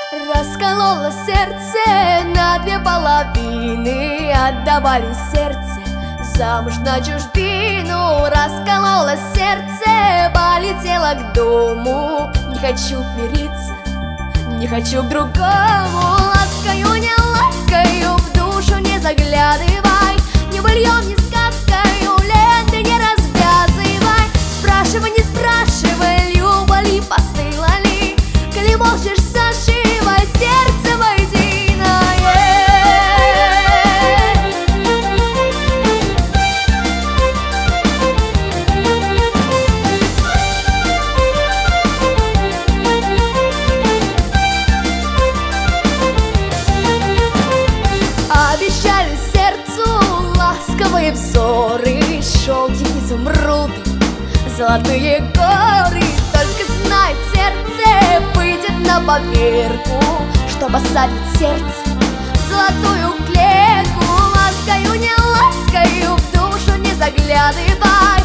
Расколола сердце на две половины, отдавали сердце замуж на чужбину. Расколола сердце, полетела к дому. Не хочу мириться, не хочу к другому. Ласкаю, не ласкаю, в душу не заглядывай. Не быльем, не сказкою, ленты не развязывай. Спрашивай, не спрашивай, люба ли, постыла ли. Коли молчишь, зашивай сердце воединое. Обещали сердцу ласковые взоры, шелки, изумруды, золотые горы. Только знает сердце, выйдет на поверку, чтоб осадить сердце в золотую клетку. Ласкаю, не ласкаю, в душу не заглядывай.